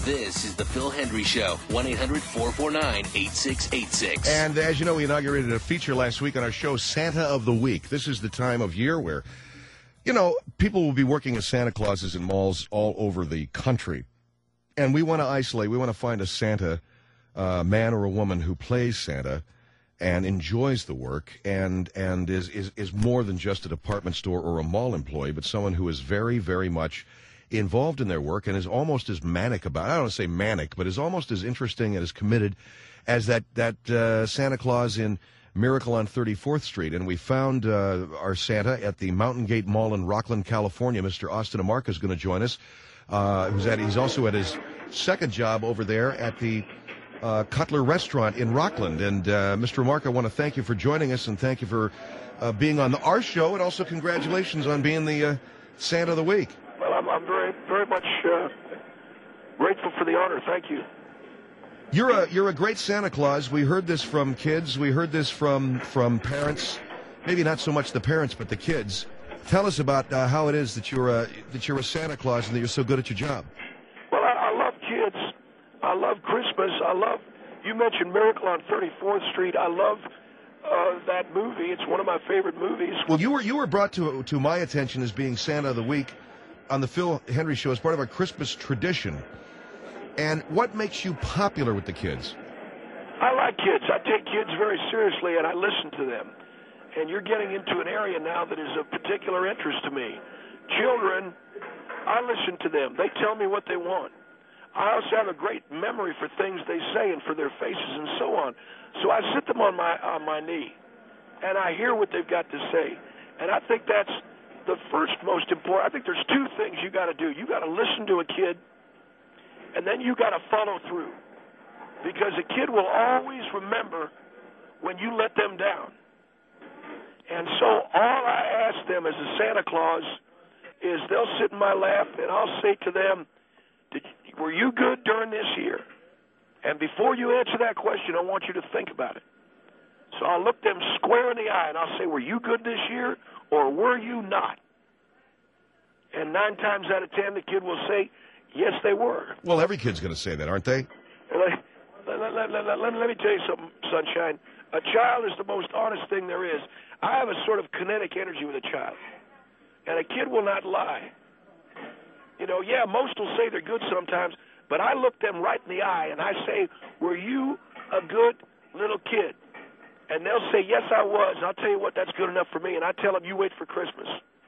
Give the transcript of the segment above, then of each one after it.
This is the Phil Hendry Show, 1-800-449-8686. And as you know, we inaugurated a feature last week on our show, Santa of the Week. This is the time of year where, people will be working as Santa Clauses in malls all over the country. And we want to find a Santa, man or a woman who plays Santa and enjoys the work and is more than just a department store or a mall employee, but someone who is very, very much involved in their work and is almost as manic about it. I don't want to say manic, but is almost as interesting and as committed as that Santa Claus in Miracle on 34th Street. And we found our Santa at the Mountain Gate Mall in Rockland, California. Mr. Austin Amarca is going to join us. He's also at his second job over there at the Cutler Restaurant in Rockland. And Mr. Amarca, I want to thank you for joining us and thank you for being on our show, and also congratulations on being the Santa of the Week. Well, I'm very, very much grateful for the honor. Thank you. You're a great Santa Claus. We heard this from kids. We heard this from parents. Maybe not so much the parents, but the kids. Tell us about how it is that you're a Santa Claus and that you're so good at your job. Well, I love kids. I love Christmas. You mentioned Miracle on 34th Street. I love that movie. It's one of my favorite movies. Well, you were brought to my attention as being Santa of the Week on the Phil Hendry Show as part of our Christmas tradition. And what makes you popular with the kids? I like kids. I take kids very seriously, and I listen to them. And you're getting into an area now that is of particular interest to me. Children, I listen to them. They tell me what they want. I also have a great memory for things they say and for their faces and so on. So I sit them on my knee, and I hear what they've got to say. And I think that's the first most important. I think there's two things you got to do. You got to listen to a kid, and then you got to follow through, because a kid will always remember when you let them down. And so all I ask them as a Santa Claus is they'll sit in my lap, and I'll say to them, were you good during this year? And before you answer that question, I want you to think about it. So I'll look them square in the eye, and I'll say, were you good this year, or were you not? And 9 times out of 10, the kid will say, yes, they were. Well, every kid's going to say that, aren't they? Let me tell you something, Sunshine. A child is the most honest thing there is. I have a sort of kinetic energy with a child, and a kid will not lie. Most will say they're good sometimes, but I look them right in the eye, and I say, were you a good little kid? And they'll say, yes, I was. And I'll tell you what, that's good enough for me. And I tell them, you wait for Christmas.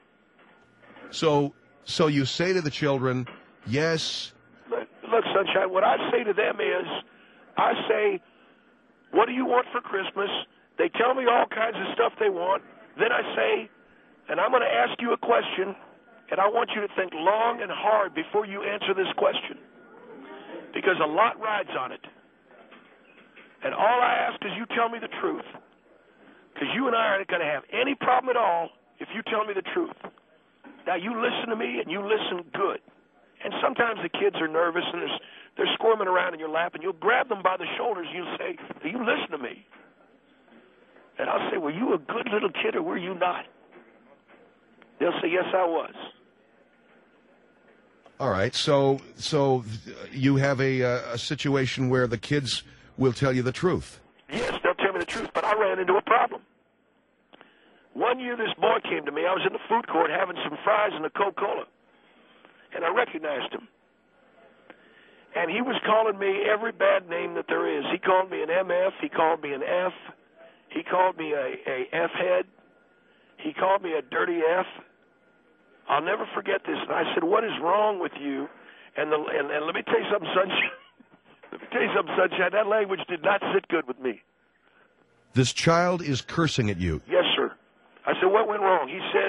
So you say to the children, yes. Look, Sunshine, what I say to them is, I say, what do you want for Christmas? They tell me all kinds of stuff they want. Then I say, and I'm going to ask you a question, and I want you to think long and hard before you answer this question, because a lot rides on it. And all I ask is you tell me the truth, because you and I aren't going to have any problem at all if you tell me the truth. Now, you listen to me, and you listen good. And sometimes the kids are nervous, and they're squirming around in your lap, and you'll grab them by the shoulders, and you'll say, do you listen to me? And I'll say, were you a good little kid, or were you not? They'll say, yes, I was. All right, so you have a situation where the kids will tell you the truth. Yes, they'll tell me the truth, but I ran into a problem. One year this boy came to me. I was in the food court having some fries and a Coca-Cola, and I recognized him. And he was calling me every bad name that there is. He called me an MF. He called me an F. He called me a F-head. He called me a dirty F. I'll never forget this. And I said, what is wrong with you? And let me tell you something, Sunshine. Let me tell you something, Sunshine. That language did not sit good with me. This child is cursing at you. Yes, sir. I said, what went wrong? He said,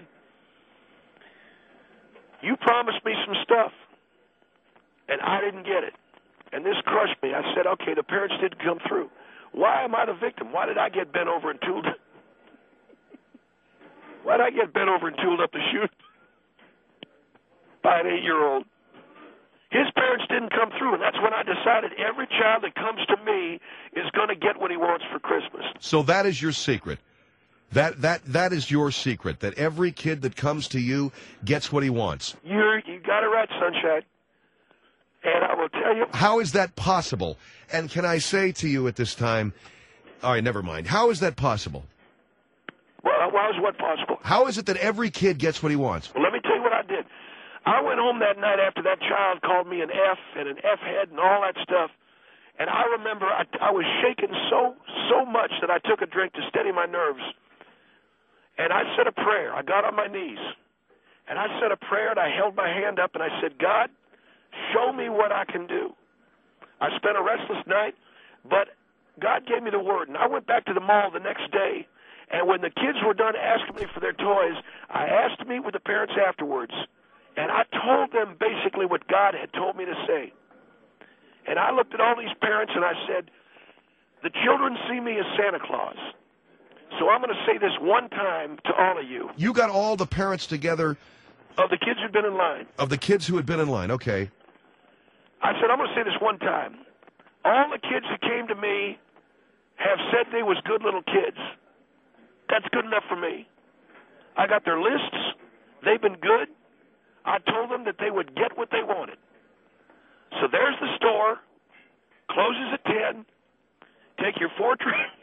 you promised me some stuff, and I didn't get it. And this crushed me. I said, okay, the parents didn't come through. Why am I the victim? Why did I get bent over and tooled? Why did I get bent over and tooled up to shoot by an 8-year-old? His parents didn't come through, and that's when I decided every child that comes to me is going to get what he wants for Christmas. So that is your secret. That is your secret, that every kid that comes to you gets what he wants. You got it right, Sunshine. And I will tell you, How is that possible? And can I say to you at this time, all right, never mind. How is that possible? well, how is what possible? How is it that every kid gets what he wants? Well, let me tell you what I did. I went home that night after that child called me an F and an F-head and all that stuff. And I remember I was shaken so much that I took a drink to steady my nerves. And I said a prayer. I got on my knees. And I said a prayer, and I held my hand up, and I said, God, show me what I can do. I spent a restless night, but God gave me the word. And I went back to the mall the next day, and when the kids were done asking me for their toys, I asked to meet with the parents afterwards. And I told them basically what God had told me to say. And I looked at all these parents, and I said, the children see me as Santa Claus. So I'm going to say this one time to all of you. You got all the parents together. Of the kids who'd been in line. Of the kids who had been in line, okay. I said, I'm going to say this one time. All the kids who came to me have said they was good little kids. That's good enough for me. I got their lists. They've been good. I told them that they would get what they wanted. So there's the store. Closes at 10. Take your four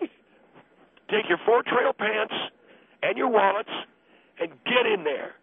trail pants and your wallets and get in there.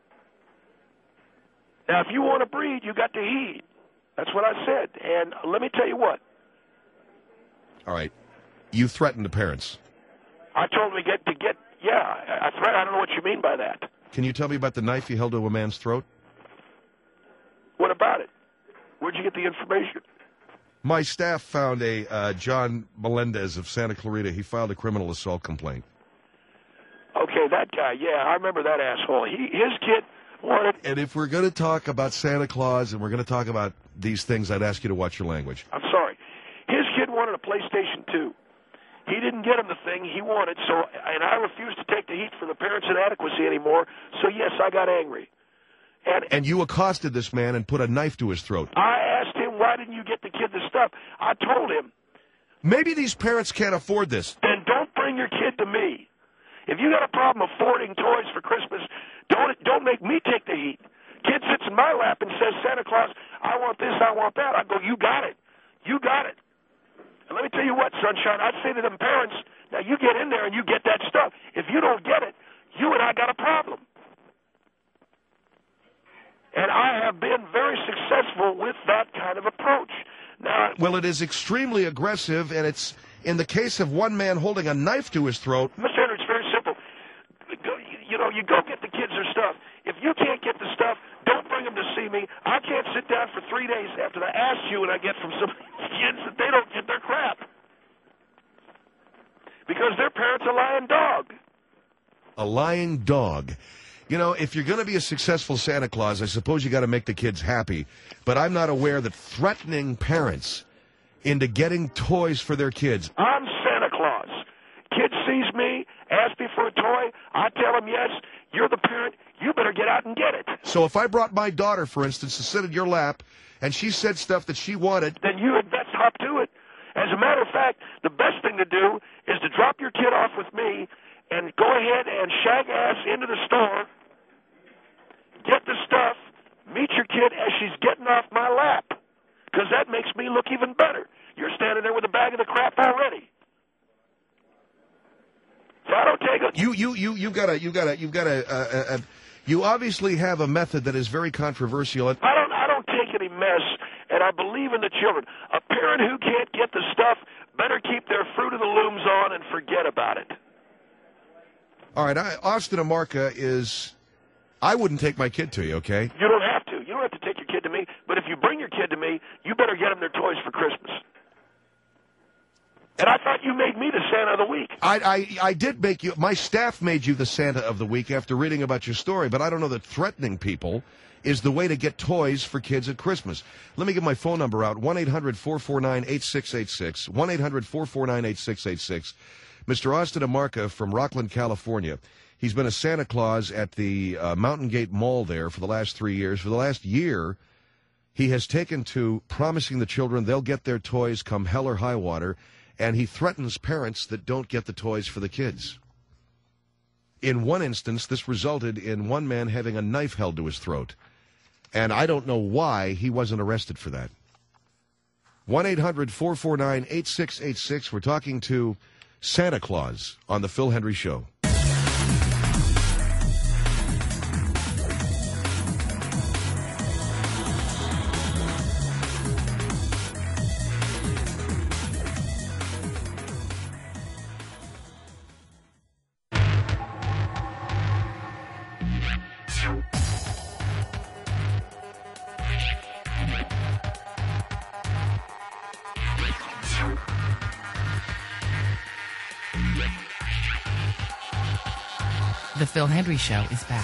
Now, if you want to breed, you got to heed. That's what I said. And let me tell you what. All right. You threatened the parents. I told them I don't know what you mean by that. Can you tell me about the knife you held to a man's throat? What about it? Where'd you get the information? My staff found a John Melendez of Santa Clarita. He filed a criminal assault complaint. Okay, that guy. Yeah, I remember that asshole. His kid wanted. And if we're going to talk about Santa Claus and we're going to talk about these things, I'd ask you to watch your language. I'm sorry. His kid wanted a PlayStation 2. He didn't get him the thing he wanted, and I refused to take the heat for the parents' inadequacy anymore, so yes, I got angry. And you accosted this man and put a knife to his throat. I asked him, why didn't you get the kid the stuff? I told him. Maybe these parents can't afford this. Then don't bring your kid to me. If you got a problem affording toys for Christmas, don't make me take the heat. Kid sits in my lap and says, Santa Claus, I want this, I want that. I go, you got it. You got it. And let me tell you what, Sunshine, I'd say to them parents, now you get in there and you get that stuff. If you don't get it, you and I got a problem. And I have been very successful with that kind of approach. Now, well, it is extremely aggressive, and it's in the case of one man holding a knife to his throat. Mr. Henry, it's very simple. You go get the kids their stuff. If you can't get the stuff, don't bring them to see me. I can't sit down for 3 days after I ask you and I get from some kids that they don't get their crap. Because their parents are a lying dog. A lying dog. You know, if you're going to be a successful Santa Claus, I suppose you got to make the kids happy. But I'm not aware that threatening parents into getting toys for their kids. I'm Santa Claus. Kid sees me, asks me for a toy, I tell him yes, you're the parent, you better get out and get it. So if I brought my daughter, for instance, to sit in your lap, and she said stuff that she wanted, then you had best hop to it. As a matter of fact, the best thing to do is to drop your kid off with me and go ahead and shag ass into the store, get the stuff, meet your kid as she's getting off my lap, because that makes me look even better. You're standing there with a bag of the crap already. So I don't take it. You obviously have a method that is very controversial. I don't take any mess, and I believe in the children. A parent who can't get the stuff better keep their Fruit of the Looms on and forget about it. All right, Austin Amarca is. I wouldn't take my kid to you, okay? You don't have to. You don't have to take your kid to me. But if you bring your kid to me, you better get them their toys for Christmas. And I thought you made me the Santa of the Week. I did make you. My staff made you the Santa of the Week after reading about your story, but I don't know that threatening people is the way to get toys for kids at Christmas. Let me give my phone number out, 1-800-449-8686, 1-800-449-8686. Mr. Austin Amarca from Rockland, California. He's been a Santa Claus at the Mountain Gate Mall there for the last 3 years. For the last year, he has taken to promising the children they'll get their toys come hell or high water, and he threatens parents that don't get the toys for the kids. In one instance, this resulted in one man having a knife held to his throat. And I don't know why he wasn't arrested for that. 1-800-449-8686. We're talking to Santa Claus on the Phil Hendrie Show. The Phil Hendrie Show is back.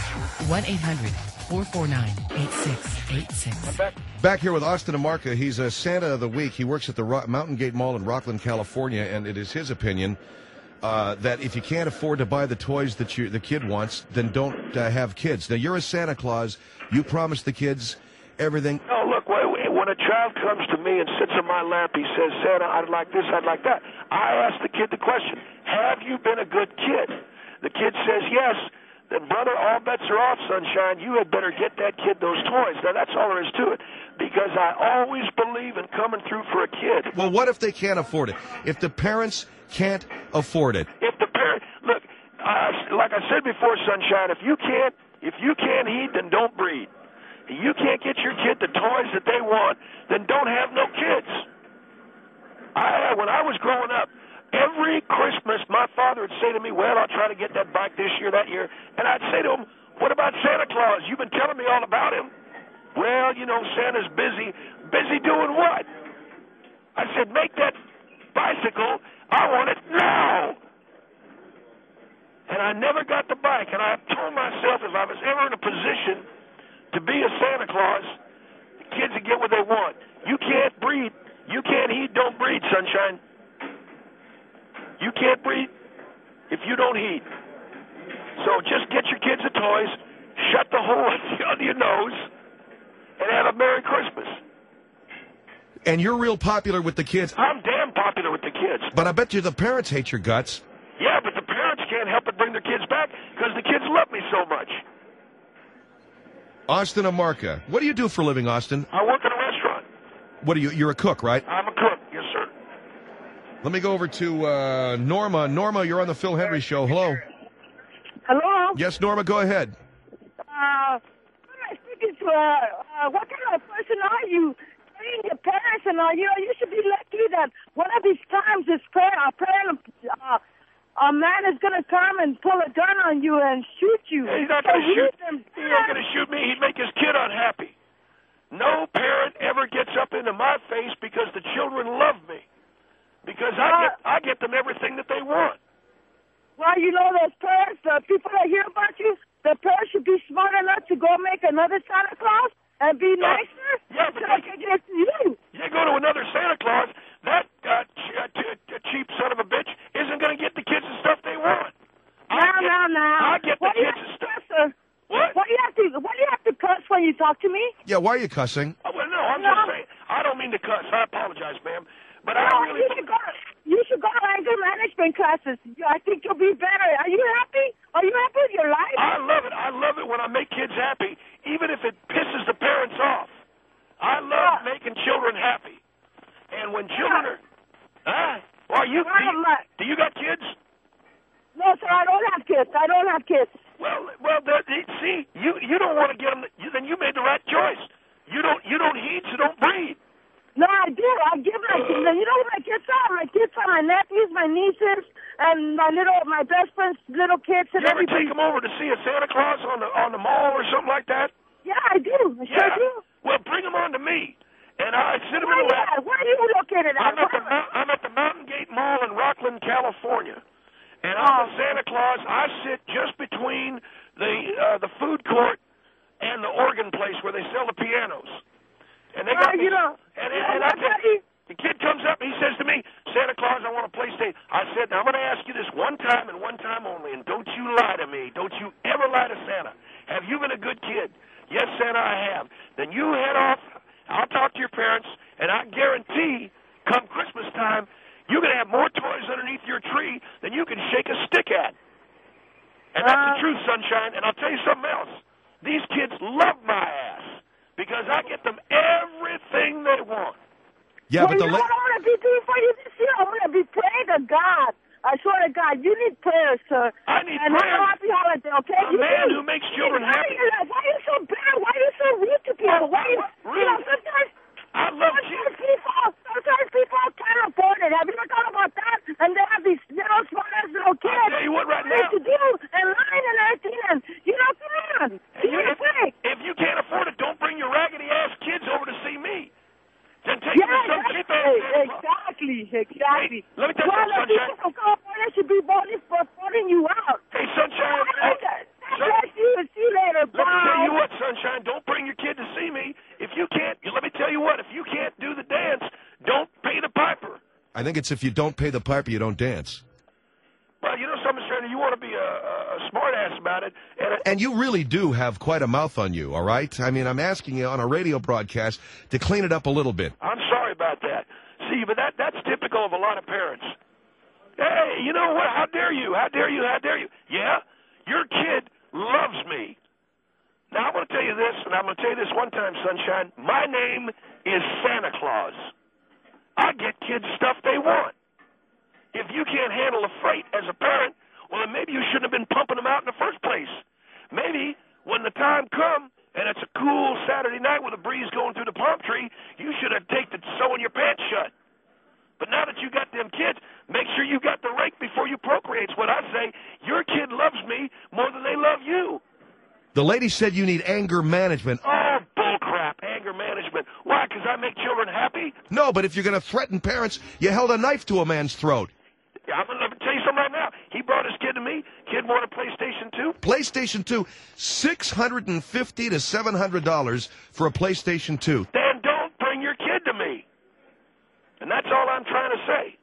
1-800-449-8686. Back here with Austin Amarca. He's a Santa of the Week. He works at the Mountain Gate Mall in Rockland, California, and it is his opinion that if you can't afford to buy the toys that the kid wants, then don't have kids. Now, you're a Santa Claus. You promise the kids everything. No, look, when a child comes to me and sits on my lap, he says, Santa, I'd like this, I'd like that. I ask the kid the question, have you been a good kid? The kid says yes. Then, brother, all bets are off, sunshine. You had better get that kid those toys. Now, that's all there is to it, because I always believe in coming through for a kid. Well, what if they can't afford it? If the parents can't afford it? If the parent, look, like I said before, sunshine, if you can't heed, then don't breed. If you can't get your kid the toys that they want, then don't have no kids. When I was growing up, every Christmas, my father would say to me, well, I'll try to get that bike this year, that year. And I'd say to him, what about Santa Claus? You've been telling me all about him. Well, you know, Santa's busy. Busy doing what? I said, make that bicycle. I want it now. And I never got the bike. And I told myself if I was ever in a position to be a Santa Claus, the kids would get what they want. You can't breed. You can't heed, don't breed, sunshine. You can't breed if you don't heed. So just get your kids the toys, shut the hole under your nose, and have a Merry Christmas. And you're real popular with the kids. I'm damn popular with the kids. But I bet you the parents hate your guts. Yeah, but the parents can't help but bring their kids back because the kids love me so much. Austin Amarca. What do you do for a living, Austin? I work in a restaurant. What are you? You're a cook, right? I'm a cook, yes, sir. Let me go over to Norma. Norma, you're on the Phil Hendrie Show. Hello. Hello? Yes, Norma, go ahead. Who am I speaking to? What kind of person are you? Telling your parents and all, you know, you should be lucky that one of these times a man is going to come and pull a gun on you and shoot you. He's not going to shoot. He's not going to shoot me. He'd make his kid unhappy. No parent ever gets up into my face because the children love me. Because I get them everything that they want. Well, you know, those parents, the people that hear about you, the parents should be smart enough to go make another Santa Claus and be nicer. Yeah, but so they can get to you. You go to another Santa Claus, that cheap son of a bitch isn't going to get the kids the stuff they want. No. I get the kids the stuff. What? Why do you have to cuss when you talk to me? Yeah, why are you cussing? Oh, well, no, I'm just saying. I don't mean to cuss. I apologize, ma'am. But I really... You should go to anger management classes. I think you'll be better. Are you happy? Are you happy with your life? I love it. I love it when I make kids happy, even if it pisses the parents off. I love making children happy. And when children are... do you got kids? No, sir, I don't have kids. Well, see, you don't want to get them... Then you made the right choice. You don't heed, so don't breed. No, I do. I give my kids. You know who my kids are? My kids are my nephews, my nieces, and my best friend's little kids. And you ever take them over to see a Santa Claus on the mall or something like that? Yeah, I do. I sure do. Well, bring them on to me, and I sit them in the lap. Where are you located at? I'm at the Mountain Gate Mall in Rockland, California, and I'm a Santa Claus. I sit just between the food court and the organ place where they sell the pianos. And they got me, the kid comes up and he says to me, Santa Claus, I want a PlayStation. I said, now I'm going to ask you this one time and one time only, and don't you lie to me. Don't you ever lie to Santa. Have you been a good kid? Yes, Santa, I have. Then you head off. I'll talk to your parents, and I guarantee come Christmas time, you're going to have more toys underneath your tree than you can shake a stick at. And that's the truth, sunshine. And I'll tell you something else. These kids love my ass. because I get them everything they want. Yeah, well, but you know what I'm going to be doing for you this year? I'm going to be praying to God. I swear to God, you need prayers, sir. I need and prayers. Happy holiday, okay? A man who makes children happy. Why are you so bad? Why are you so rude to people? Why you, Rude? you know, sometimes people can't afford it. Have you ever thought about that? And they have these little smart-ass little kids. I'll tell you what right now. To do and line and everything. And, you know, come on. If you can't afford it, don't bring your raggedy-ass kids over to see me. Then take them to some Exactly. Hey, let me tell you something, the people from California should be voting you out. Hey, Sunshine. See you later. Bye. Let me tell you what, Sunshine. Don't bring your kid to see me. If you can't, let me tell you what. If you can't do the dance, don't pay the piper. I think it's if you don't pay the piper, you don't dance. Well, you know something, Strainer, you want to be a smart ass about it. And you really do have quite a mouth on you, all right? I mean, I'm asking you on a radio broadcast to clean it up a little bit. I'm sorry about that. See, but that's typical of a lot of parents. Hey, you know what? How dare you? How dare you? How dare you? Yeah, your kid loves me. Now, I'm going to tell you this, and I'm going to tell you this one time, Sunshine. My name is Santa Claus. I get kids stuff they want. If you can't handle the freight as a parent, well, then maybe you shouldn't have been pumping them out in the first place. Maybe when the time comes and it's a cool Saturday night with a breeze going through the palm tree, you should have taken sewing your pants shut. But now that you got them kids, make sure you got the rake before you procreate. It's what I say. Your kid loves me more than they love you. The lady said you need anger management. Oh, bullcrap, anger management. Why, because I make children happy? No, but if you're going to threaten parents, you held a knife to a man's throat. Yeah, I'm going to tell you something right now. He brought his kid to me. Kid wanted a PlayStation 2. PlayStation 2, $650 to $700 for a PlayStation 2. Then don't bring your kid to me. And that's all I'm trying to say.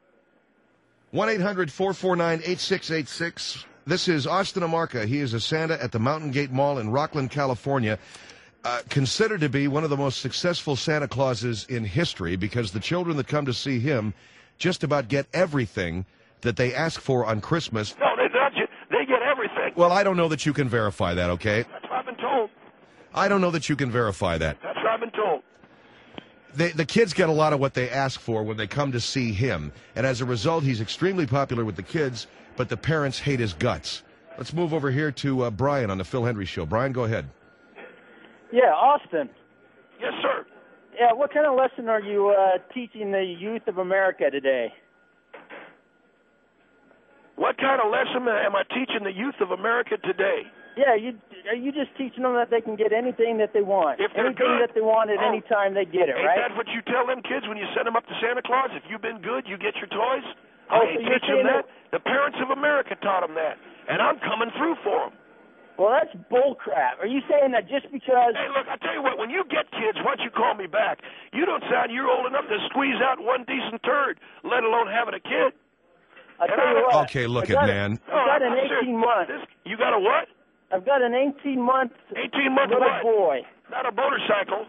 1-800-449-8686. This is Austin Amarca. He is a Santa at the Mountain Gate Mall in Rockland, California. Considered to be one of the most successful Santa Clauses in history because the children that come to see him just about get everything that they ask for on Christmas. No, they don't. They get everything. Well, I don't know that you can verify that, okay? That's what I've been told. I don't know that you can verify that. That's what I've been told. The kids get a lot of what they ask for when they come to see him, and as a result, he's extremely popular with the kids, but the parents hate his guts. Let's move over here to Brian on the Phil Hendrie Show. Brian, go ahead. Yeah, Austin. Yes, sir. Yeah, what kind of lesson are you teaching the youth of America today? What kind of lesson am I teaching the youth of America today? Yeah, are you just teaching them that they can get anything that they want? If they're anything good. that they want at any time, they get it, Ain't right? that what you tell them kids when you send them up to Santa Claus? If you've been good, you get your toys? Oh, I ain't so you're teaching them saying that. The parents of America taught them that, and I'm coming through for them. Well, that's bullcrap. Are you saying that just because... Hey, look, I tell you what, when you get kids, why don't you call me back? You don't sound you're old enough to squeeze out one decent turd, let alone having a kid. I tell you what. Okay, look it, man. I've got an 18-month. You got a what? I've got an 18-month 18-month little what? boy. Not a motorcycle.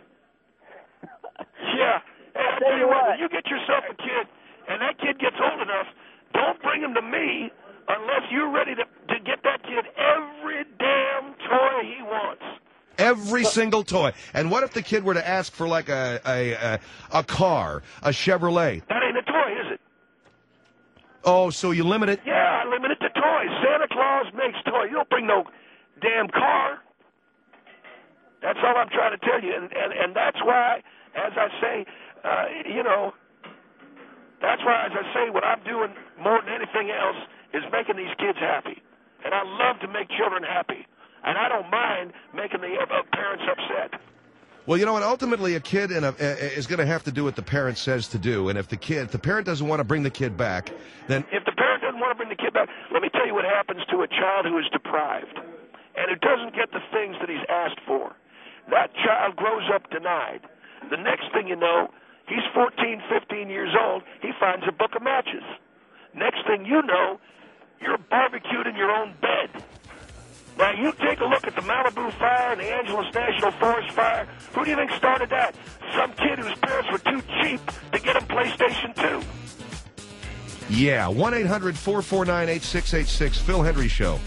Yeah. Hey, I tell you what. when you get yourself a kid, and that kid gets old enough, don't bring him to me unless you're ready to get that kid every damn toy he wants. Every single toy. And what if the kid were to ask for like a car, a Chevrolet? That ain't a toy, is it? Oh, so you limit it? Yeah, I limit it to toys. Santa Claus makes toys. You don't bring no damn car. That's all I'm trying to tell you. And that's why, as I say, that's why, as I say, what I'm doing more than anything else is making these kids happy. And I love to make children happy. And I don't mind making the parents upset. Well, you know what? Ultimately, a kid is going to have to do what the parent says to do. And if the parent doesn't want to bring the kid back, then... If the parent doesn't want to bring the kid back, let me tell you what happens to a child who is deprived and who doesn't get the things that he's asked for. That child grows up denied. The next thing you know, he's 14, 15 years old. He finds a book of matches. Next thing you know, you're barbecued in your own bed. Now, you take a look at the Malibu fire and the Angeles National Forest fire. Who do you think started that? Some kid whose parents were too cheap to get him PlayStation 2. Yeah, 1-800-449-8686, Phil Hendrie Show.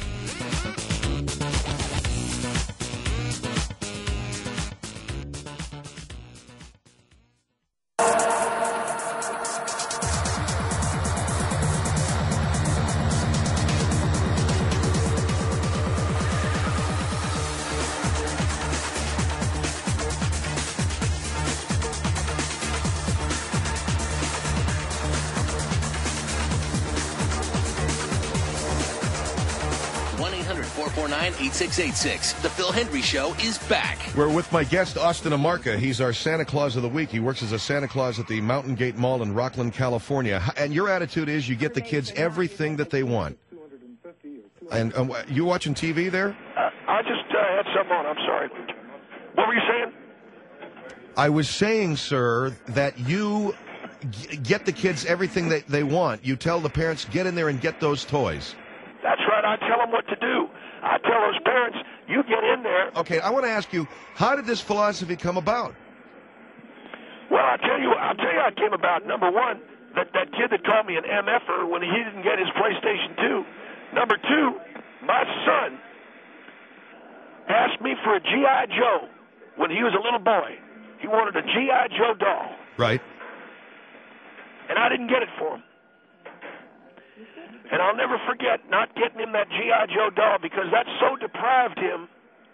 1-800-449-8686. The Phil Hendry Show is back. We're with my guest, Austin Amarca. He's our Santa Claus of the Week. He works as a Santa Claus at the Mountain Gate Mall in Rockland, California. And your attitude is you get the kids everything that they want. And you watching TV there? I just had something on. I'm sorry. What were you saying? I was saying, sir, that you get the kids everything that they want. You tell the parents, get in there and get those toys. That's right. I tell them what to do. I tell those parents, you get in there. Okay, I want to ask you, how did this philosophy come about? Well, I'll tell you how it came about. Number one, that kid that called me an MFer when he didn't get his PlayStation 2. Number two, my son asked me for a G.I. Joe when he was a little boy. He wanted a G.I. Joe doll. Right. And I didn't get it for him. And I'll never forget not getting him that G.I. Joe doll because that so deprived him.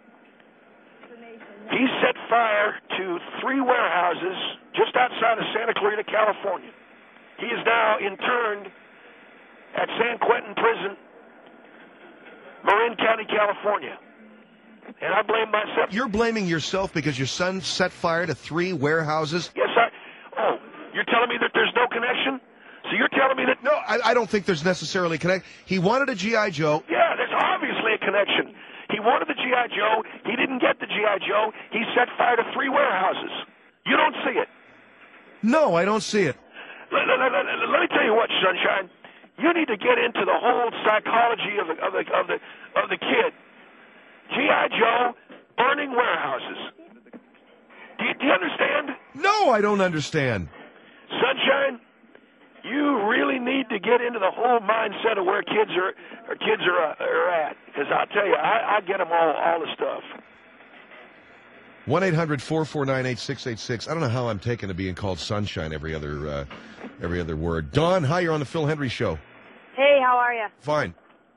He set fire to 3 warehouses just outside of Santa Clarita, California. He is now interned at San Quentin Prison, Marin County, California. And I blame myself. You're blaming yourself because your son set fire to 3 warehouses? Yes, you're telling me that there's no connection? So you're telling me that... No, I don't think there's necessarily a connection. He wanted a G.I. Joe. Yeah, there's obviously a connection. He wanted the G.I. Joe. He didn't get the G.I. Joe. He set fire to 3 warehouses. You don't see it. No, I don't see it. Let me tell you what, Sunshine. You need to get into the whole psychology of the kid. G.I. Joe burning warehouses. Do you understand? No, I don't understand. Sunshine, you really need to get into the whole mindset of where kids are at. Because I'll tell you, I get them all the stuff. 1-800-449-8686. I don't know how I'm taken to being called Sunshine every other word. Dawn, hi, you're on the Phil Hendry Show. Hey, how are you? Fine.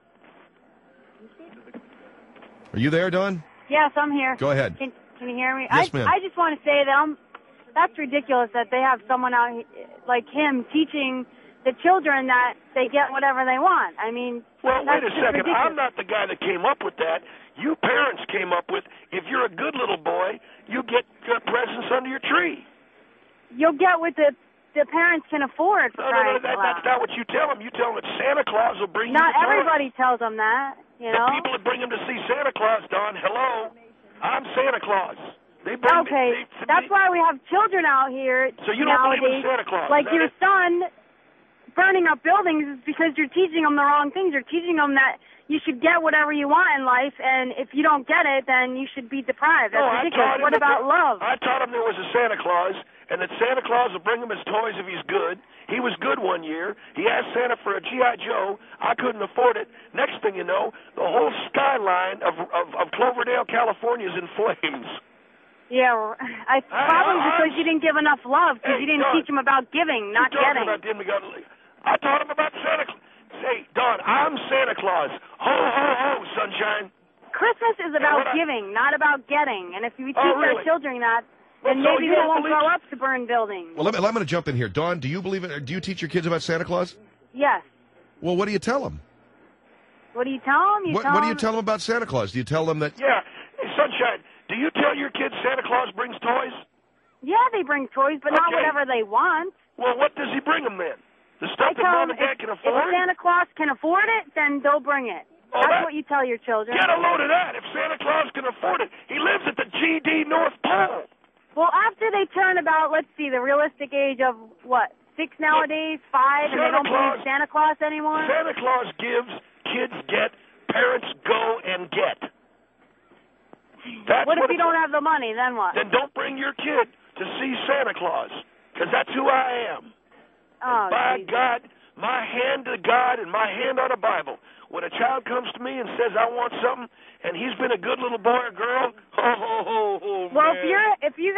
Are you there, Dawn? Yes, I'm here. Go ahead. Can you hear me? Yes, ma'am. I just want to say that that's ridiculous that they have someone out like him teaching the children that they get whatever they want. I mean, well, wait a second. Ridiculous. I'm not the guy that came up with that. You parents came up with, if you're a good little boy, you get presents under your tree. You'll get what the parents can afford. No, that's not what you tell them. You tell them that Santa Claus will bring you Not the everybody tells them that, you know. The people that bring them to see Santa Claus, Don, hello, I'm Santa Claus. They bring okay, that's why we have children out here so you don't nowadays. believe in Santa Claus. Like your son burning up buildings is because you're teaching them the wrong things. You're teaching them that you should get whatever you want in life, and if you don't get it, then you should be deprived. That's ridiculous. What about love? I taught him there was a Santa Claus, and that Santa Claus will bring him his toys if he's good. He was good one year. He asked Santa for a G.I. Joe. I couldn't afford it. Next thing you know, the whole skyline of Cloverdale, California is in flames. Yeah, probably because you didn't give enough love, because you didn't teach him about giving, not getting. I taught him about Santa Claus. Say, Don, I'm Santa Claus. Ho, ho, ho, sunshine. Christmas is about giving, not about getting. And if you teach our children that, then so maybe they won't grow up to burn buildings. Well, I'm going to jump in here. Dawn, do you believe it? Do you teach your kids about Santa Claus? Yes. Well, what do you tell them? What do you tell them? What do you tell them about Santa Claus? Do you tell them that... Yeah. Hey, Sunshine, do you tell your kids Santa Claus brings toys? Yeah, they bring toys, but not whatever they want. Well, what does he bring them then? The stuff that Mom and Dad can afford? If Santa Claus can afford it, then they'll bring it. That's what you tell your children. Get a load of that. If Santa Claus can afford it, he lives at the GD North Pole. Well, after they turn about, let's see, the realistic age of, 6 nowadays, 5, and they don't believe Santa Claus anymore? Santa Claus gives, kids get, parents go and get. What if you don't have the money, then what? Then don't bring your kid to see Santa Claus, because that's who I am. Oh, by God, my hand to God and my hand on the Bible. When a child comes to me and says, I want something, and he's been a good little boy or girl, well, if you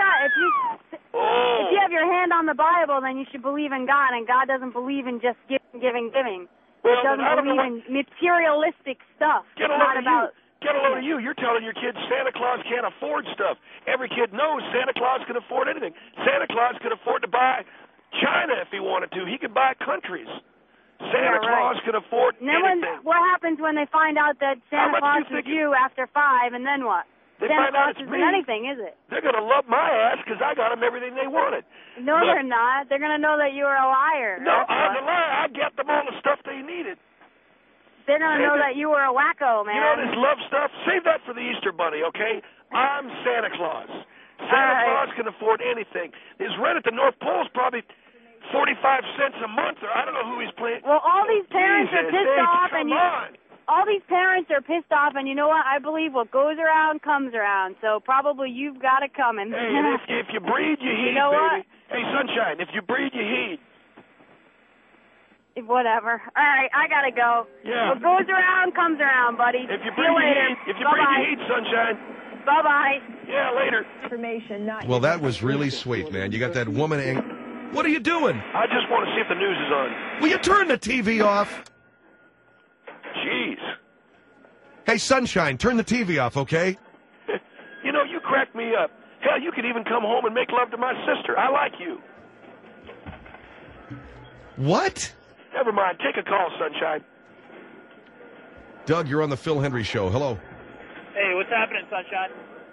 have your hand on the Bible, then you should believe in God, and God doesn't believe in just giving. Well, he doesn't believe in materialistic stuff. Get a load of you. You're telling your kids Santa Claus can't afford stuff. Every kid knows Santa Claus can afford anything. Santa Claus could afford to buy China if he wanted to. He could buy countries. Santa Claus can afford and then anything. what happens when they find out that Santa Claus is you after 5, and then what? They Santa find out Claus it's isn't me. anything, is it? They're going to love my ass because I got them everything they wanted. No, Look, they're not. They're going to know that you were a liar. No, I'm a liar. I get them all the stuff they needed. They're going to know that you were a wacko, man. You know this love stuff? Save that for the Easter Bunny, okay? I'm Santa Claus. Santa Claus can afford anything. His rent at the North Pole is probably 45 cents a month, or I don't know who he's playing. Well, all these parents are pissed off, come on. All these parents are pissed off, and you know what? I believe what goes around comes around. So probably you've got it coming. Hey, and if you breed, you heed, you know baby. What? Hey, Sunshine, if you breed, you heed. Whatever. All right, I gotta go. Yeah. What goes around comes around, buddy. If you See breed, you later. you heed. If you breed, you heed, Sunshine. Bye-bye. Yeah, later. Well, that was really sweet, man. You got that woman. What are you doing? I just want to see if the news is on. Will you turn the TV off? Jeez. Hey, Sunshine, turn the TV off, okay? You know, you crack me up. Hell, you could even come home and make love to my sister. I like you. What? Never mind. Take a call, Sunshine. Doug, you're on the Phil Hendry Show. Hello. Hey, what's happening, Sunshine?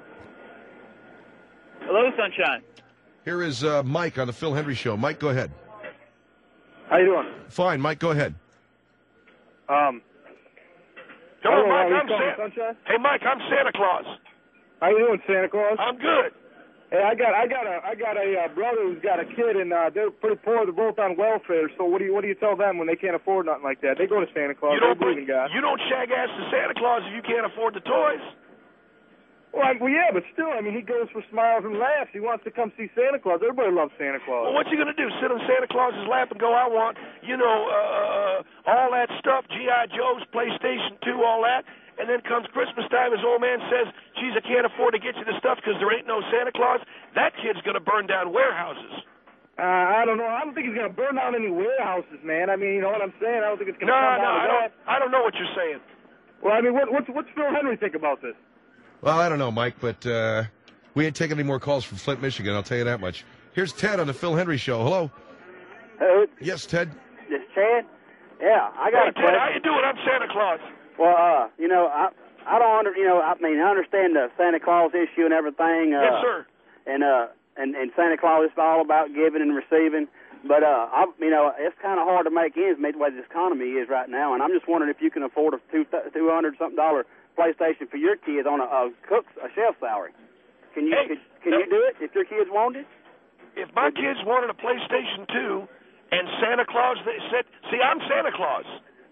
Hello, Sunshine. Here is Mike on the Phil Hendry Show. Mike, go ahead. How you doing? Fine, Mike, go ahead. Hello, Mike. I'm Sunshine? Hey, Mike. I'm Santa Claus. How you doing, Santa Claus? I'm good. Hey, I got a brother who's got a kid, and they're pretty poor. They're both on welfare. So what do you tell them when they can't afford nothing like that? They go to Santa Claus. You don't believe in God. You don't shag ass to Santa Claus if you can't afford the toys. Well, yeah, but still, I mean, he goes for smiles and laughs. He wants to come see Santa Claus. Everybody loves Santa Claus. Well, what's he going to do? Sit on Santa Claus's lap and go, I want, all that stuff, G.I. Joe's, PlayStation 2, all that. And then comes Christmas time, his old man says, geez, I can't afford to get you the stuff because there ain't no Santa Claus. That kid's going to burn down warehouses. I don't know. I don't think he's going to burn down any warehouses, man. I mean, you know what I'm saying? I don't think it's going to come down to that. I don't know what you're saying. Well, I mean, what's Phil Henry think about this? Well, I don't know, Mike, but we ain't taking any more calls from Flint, Michigan, I'll tell you that much. Here's Ted on the Phil Hendry Show. Hello? Hello? Yes, Ted? This Chad? Yeah, I got a question. Ted, how you doing? I'm Santa Claus. Well, I don't I understand the Santa Claus issue and everything. Yes, sir. And Santa Claus is all about giving and receiving. But, it's kind of hard to make ends meet the way this economy is right now. And I'm just wondering if you can afford a $200-something PlayStation for your kids on a shelf salary. Can you do it if your kids want it? If my kids wanted a PlayStation 2 and Santa Claus, they said, see, I'm Santa Claus.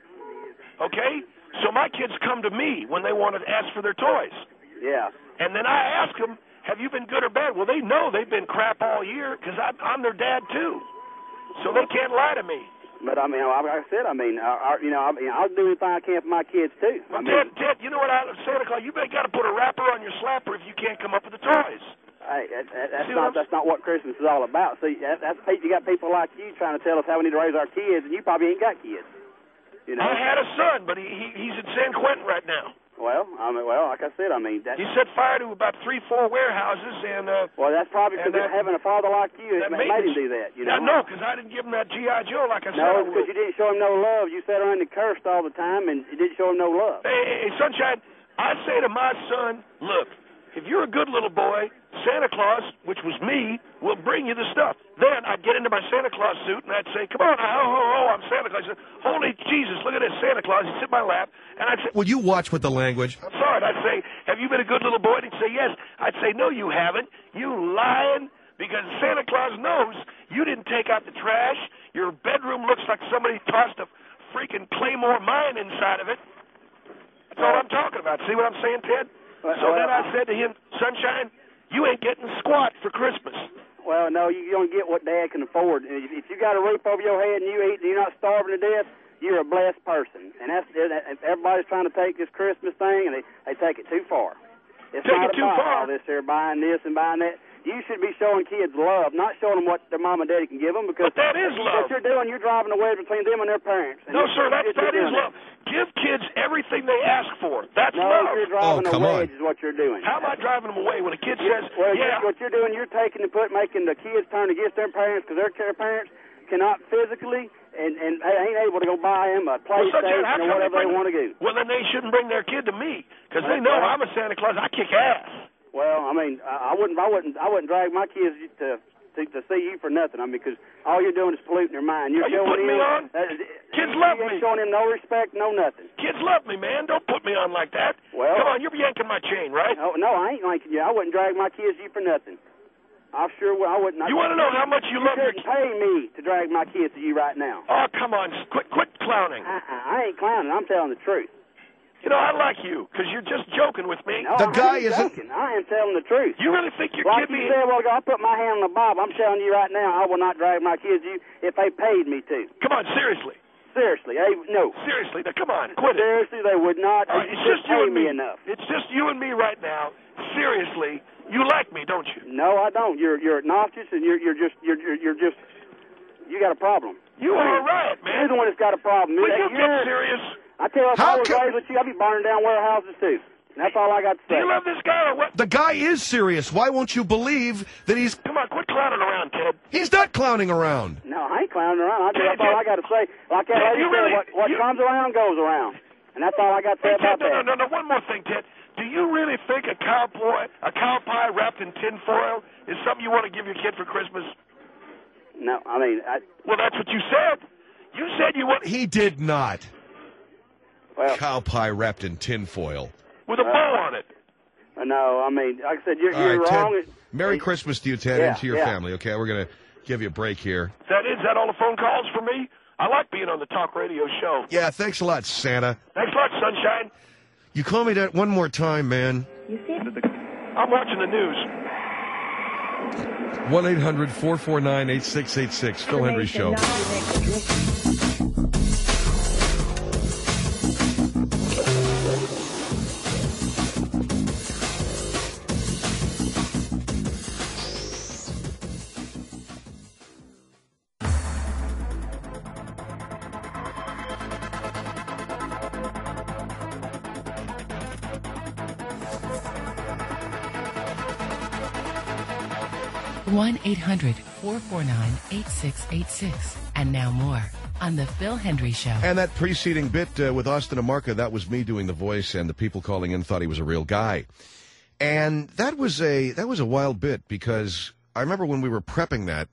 Okay? So my kids come to me when they want to ask for their toys. Yeah. And then I ask them, have you been good or bad? Well, they know they've been crap all year because I'm their dad, too. So they can't lie to me. But, like I said, I'll do anything I can for my kids, too. Well, Ted, you know what, Santa Claus, you got to put a wrapper on your slapper if you can't come up with the toys. Hey, that's not what Christmas is all about. See, you got people like you trying to tell us how we need to raise our kids, and you probably ain't got kids. You know? I had a son, but he's in San Quentin right now. Well, like I said, he set fire to about 3-4 warehouses, and well, that's probably because having a father like you made him do that. You know? No, because I didn't give him that G.I. Joe like I said. No, because you didn't show him no love. You sat around and cursed all the time, and you didn't show him no love. Hey, Sunshine, I say to my son, look, if you're a good little boy, Santa Claus, which was me, will bring you the stuff. Then I'd get into my Santa Claus suit, and I'd say, come on, I'm Santa Claus. He said, holy Jesus, look at this Santa Claus. He'd sit in my lap, and I'd say... Would you watch with the language? I'm sorry. I'd say, have you been a good little boy? And he'd say, yes. I'd say, no, you haven't. You lying, because Santa Claus knows you didn't take out the trash. Your bedroom looks like somebody tossed a freaking Claymore mine inside of it. That's all I'm talking about. See what I'm saying, Ted? So then I said to him, Sunshine, you ain't getting squat for Christmas. Well, no, you don't get what Dad can afford. If you got a roof over your head and you eat and you're not starving to death, you're a blessed person. And everybody's trying to take this Christmas thing, and they take it too far. It's not about all this here, buying this and buying that. You should be showing kids love, not showing them what their mom and daddy can give them. Because but that is love. What you're doing, you're driving a wedge between them and their parents. And no, sir, that is love. Give kids everything they ask for. That's love. No, you're driving a wedge is what you're doing. How am I driving them away when a kid says, what you're doing, you're taking and making the kids turn against their parents because their parents cannot physically and ain't able to go buy them a PlayStation or whatever they want to do. Well, then they shouldn't bring their kid to me because they know I'm a Santa Claus. I kick ass. Well, I mean, I wouldn't drag my kids to see you for nothing. I mean, because all you're doing is polluting their mind. Are you putting me on? Kids love me. You ain't showing them no respect, no nothing. Kids love me, man. Don't put me on like that. Well, come on, you're yanking my chain, right? No, I ain't yanking you. I wouldn't drag my kids to you for nothing. I sure would. I wouldn't. You want to know how much you love your kids? Pay me to drag my kids to you right now. Oh, come on. Quit clowning. I ain't clowning. I'm telling the truth. You know, I like you because you're just joking with me. No, the guy isn't joking. I am telling the truth. You really think you're like kidding me? You said, well, I put my hand on the Bible. I'm telling you right now, I will not drag my kids to you if they paid me to. Come on, seriously. Seriously, no. Seriously, come on, quit it. Seriously, they would not. Right, it's just you and me enough. It's just you and me right now. Seriously, you like me, don't you? No, I don't. You're obnoxious, and you're just you got a problem. You are right, man. You're the one that's got a problem. Will you get serious? I tell you, if I was raised with you, I'd be burning down warehouses too. And that's all I got to say. Do you love this guy or what? The guy is serious. Why won't you believe that he's... Come on, quit clowning around, Ted. He's not clowning around. No, I ain't clowning around. That's all I got to say. Like that lady said, what comes around goes around. And that's all I got to say about that. No, one more thing, Ted. Do you really think a cow pie wrapped in tin foil is something you want to give your kid for Christmas? No, I mean... Well, that's what you said. You said you want... He did not. Well, cow pie wrapped in tin foil. With a bow on it. No, I mean, like I said, you're wrong. Ted, Merry Christmas to you, Ted, and to your family, okay? We're going to give you a break here. Is that all the phone calls for me? I like being on the talk radio show. Yeah, thanks a lot, Santa. Thanks a lot, Sunshine. You call me that one more time, man. You see? I'm watching the news. 1-800-449-8686. Phil Hendry Show. One 1-800-449-8686. And now more on The Phil Hendry Show. And that preceding bit with Austin Amarca, that was me doing the voice, and the people calling in thought he was a real guy. And that was a wild bit, because I remember when we were prepping that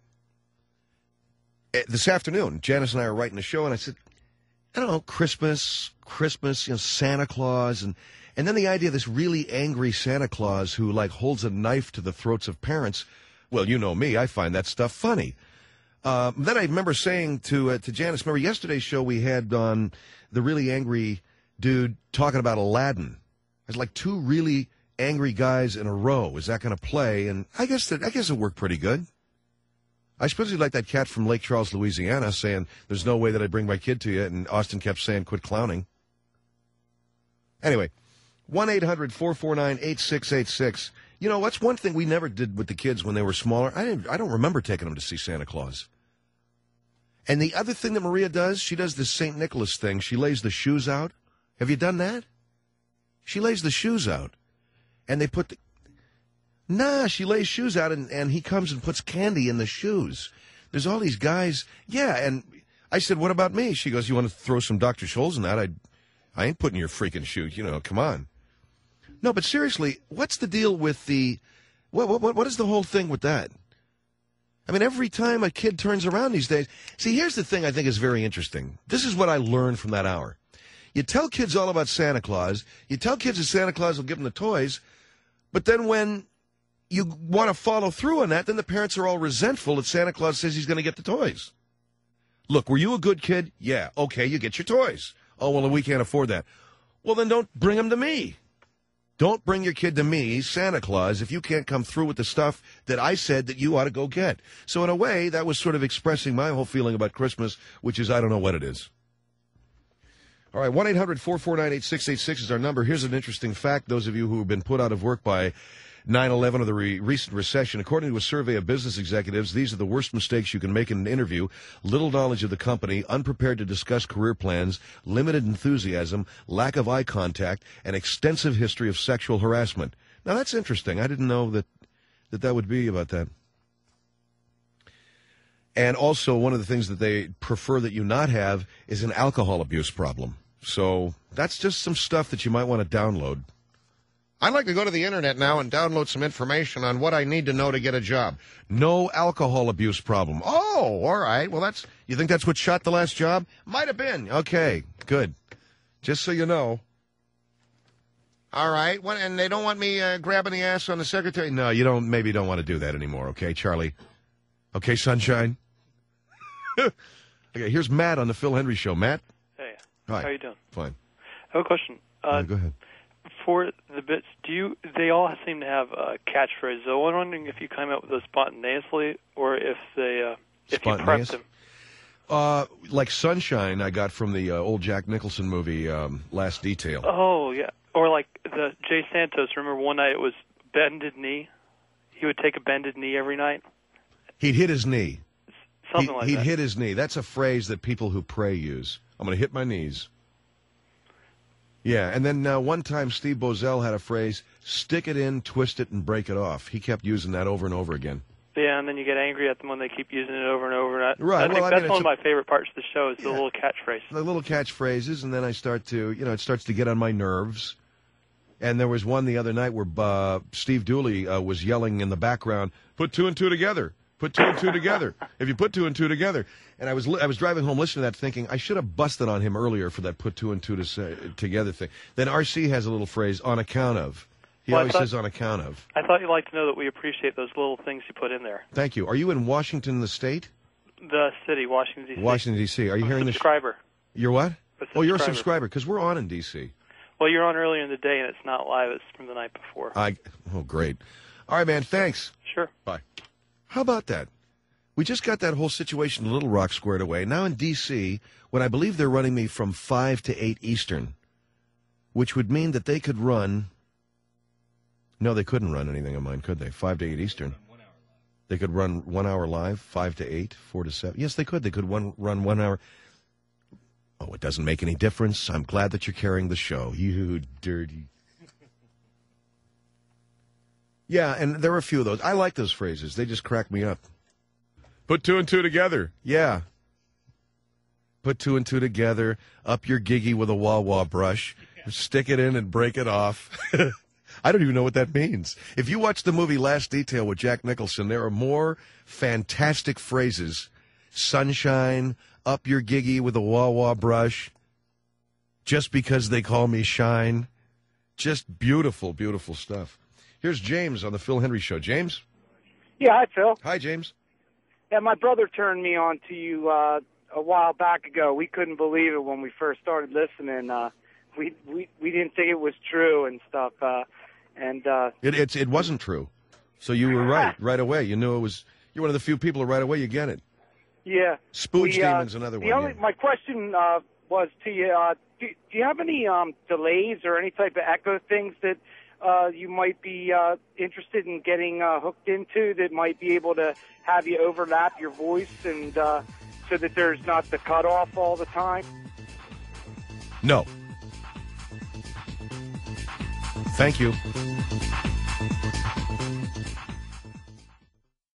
this afternoon, Janice and I were writing the show, and I said, I don't know, Christmas, Santa Claus, and then the idea of this really angry Santa Claus who, like, holds a knife to the throats of parents. Well, you know me, I find that stuff funny. Then I remember saying to Janice, remember yesterday's show we had on the really angry dude talking about Aladdin. There's like two really angry guys in a row. Is that going to play? And I guess it worked pretty good. I suppose you like that cat from Lake Charles, Louisiana, saying there's no way that I'd bring my kid to you, and Austin kept saying quit clowning. Anyway, 1-800-449-8686. You know, what's one thing we never did with the kids when they were smaller? I don't remember taking them to see Santa Claus. And the other thing that Maria does, she does this St. Nicholas thing. She lays the shoes out. Have you done that? She lays the shoes out. And they put she lays shoes out, and he comes and puts candy in the shoes. There's all these guys. Yeah, and I said, what about me? She goes, you want to throw some Dr. Scholl's in that? I ain't putting your freaking shoes. You know, come on. No, but seriously, what's the deal with the what is the whole thing with that? I mean, every time a kid turns around these days. See, here's the thing I think is very interesting. This is what I learned from that hour. You tell kids all about Santa Claus. You tell kids that Santa Claus will give them the toys. But then when you want to follow through on that, then the parents are all resentful that Santa Claus says he's going to get the toys. Look, were you a good kid? Yeah. Okay, you get your toys. Oh, well, we can't afford that. Well, then don't bring them to me. Don't bring your kid to me, Santa Claus, if you can't come through with the stuff that I said that you ought to go get. So in a way, that was sort of expressing my whole feeling about Christmas, which is I don't know what it is. All right, 1-800-449-8686 is our number. Here's an interesting fact, those of you who have been put out of work by 9/11 or the recent recession. According to a survey of business executives, these are the worst mistakes you can make in an interview. Little knowledge of the company, unprepared to discuss career plans, limited enthusiasm, lack of eye contact, and extensive history of sexual harassment. Now, that's interesting. I didn't know that would be about that. And also, one of the things that they prefer that you not have is an alcohol abuse problem. So that's just some stuff that you might want to download. I'd like to go to the internet now and download some information on what I need to know to get a job. No alcohol abuse problem. Oh, all right. Well, you think that's what shot the last job? Might have been. Okay, good. Just so you know. All right. And they don't want me grabbing the ass on the secretary? No, maybe don't want to do that anymore. Okay, Charlie? Okay, sunshine? Okay, here's Matt on the Phil Hendry Show. Matt? Hey. Hi. How you doing? Fine. I have a question. Go ahead. For the bits, they all seem to have a catchphrase. So I'm wondering if you come up with those spontaneously or if you prep them. Like Sunshine, I got from the old Jack Nicholson movie, Last Detail. Oh, yeah. Or like the Jay Santos. Remember one night it was bended knee? He would take a bended knee every night? He'd hit his knee. Something like that. He'd hit his knee. That's a phrase that people who pray use. I'm going to hit my knees. Yeah, and then one time Steve Bozell had a phrase, stick it in, twist it, and break it off. He kept using that over and over again. Yeah, and then you get angry at them when they keep using it over and over. Right. I think that's one of my favorite parts of the show is the little catchphrase. The little catchphrases, and then I start to, it starts to get on my nerves. And there was one the other night where Steve Dooley was yelling in the background, put two and two together. Put two and two together. If you put two and two together. And I was driving home listening to that thinking, I should have busted on him earlier for that put two and two together thing. Then R.C. has a little phrase, on account of. He always says on account of. I thought you'd like to know that we appreciate those little things you put in there. Thank you. Are you in Washington, the state? The city, Washington, D.C. Washington, D.C. Are you hearing this? Subscriber. You're what? Oh, you're a subscriber, because we're on in D.C. Well, you're on earlier in the day, and it's not live. It's from the night before. Oh, great. All right, man, thanks. Sure. Bye. How about that? We just got that whole situation in Little Rock squared away. Now in D.C., when I believe they're running me from 5 to 8 Eastern, which would mean that they could run... No, they couldn't run anything of mine, could they? 5 to 8 Eastern. They could run 1 hour live, 5 to 8, 4 to 7. Yes, they could. They could run 1 hour. Oh, it doesn't make any difference. I'm glad that you're carrying the show. You dirty... Yeah, and there are a few of those. I like those phrases. They just crack me up. Put two and two together. Yeah. Put two and two together. Up your giggy with a wah-wah brush. Stick it in and break it off. I don't even know what that means. If you watch the movie Last Detail with Jack Nicholson, there are more fantastic phrases. Sunshine, up your giggy with a wah-wah brush. Just because they call me Shine. Just beautiful, beautiful stuff. Here's James on the Phil Hendry Show. James? Yeah, hi, Phil. Hi, James. Yeah, my brother turned me on to you a while back ago. We couldn't believe it when we first started listening. We didn't think it was true and stuff. It wasn't true. So you were right away. You knew it was. You're one of the few people who right away you get it. Yeah. Spooge Demon's another one. My question was to you. Do you have any delays or any type of echo things that you might be interested in getting hooked into that might be able to have you overlap your voice and so that there's not the cutoff all the time? No. Thank you.